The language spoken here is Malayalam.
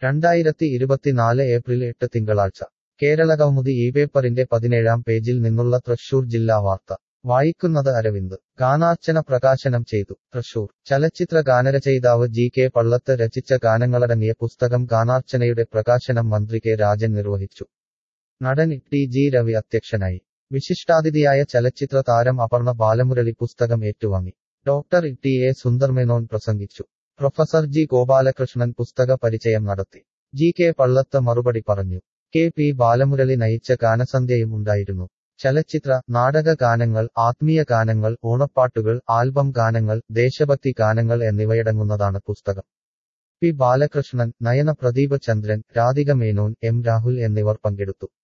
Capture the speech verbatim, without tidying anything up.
രണ്ടായിരത്തി ഇരുപത്തിനാല് ഏപ്രിൽ എട്ട് തിങ്കളാഴ്ച കേരളകൗമുദി ഈ പേപ്പറിന്റെ പതിനേഴാം പേജിൽ നിന്നുള്ള തൃശൂർ ജില്ലാ വാർത്ത വായിക്കുന്നത് അരവിന്ദ് ഗാനാർച്ചന പ്രകാശനം ചെയ്തു. തൃശൂർ ചലച്ചിത്ര ഗാനരചയിതാവ് ജി കെ പള്ളത്ത് രചിച്ച ഗാനങ്ങളടങ്ങിയ പുസ്തകം ഗാനാർച്ചനയുടെ പ്രകാശനം മന്ത്രി കെ രാജൻ നിർവഹിച്ചു. നടൻ ടി ജി രവി അധ്യക്ഷനായി. വിശിഷ്ടാതിഥിയായ ചലച്ചിത്ര താരം അപർണ ബാലമുരളി പുസ്തകം ഏറ്റുവാങ്ങി. ഡോക്ടർ ടി എ സുന്ദർമേനോൻ പ്രസംഗിച്ചു. പ്രൊഫസർ ജി ഗോപാലകൃഷ്ണൻ പുസ്തക പരിചയം നടത്തി. ജി കെ പള്ളത്ത് മറുപടി പറഞ്ഞു. കെ പി ബാലമുരളി നയിച്ച ഗാനസന്ധ്യയും ഉണ്ടായിരുന്നു. ചലച്ചിത്ര, നാടക ഗാനങ്ങൾ, ആത്മീയ ഗാനങ്ങൾ, ഓണപ്പാട്ടുകൾ, ആൽബം ഗാനങ്ങൾ, ദേശഭക്തി ഗാനങ്ങൾ എന്നിവയടങ്ങുന്നതാണ് പുസ്തകം. പി ബാലകൃഷ്ണൻ, നയന പ്രദീപ് ചന്ദ്രൻ, രാധിക മേനോൻ, എം രാഹുൽ എന്നിവർ പങ്കെടുത്തു.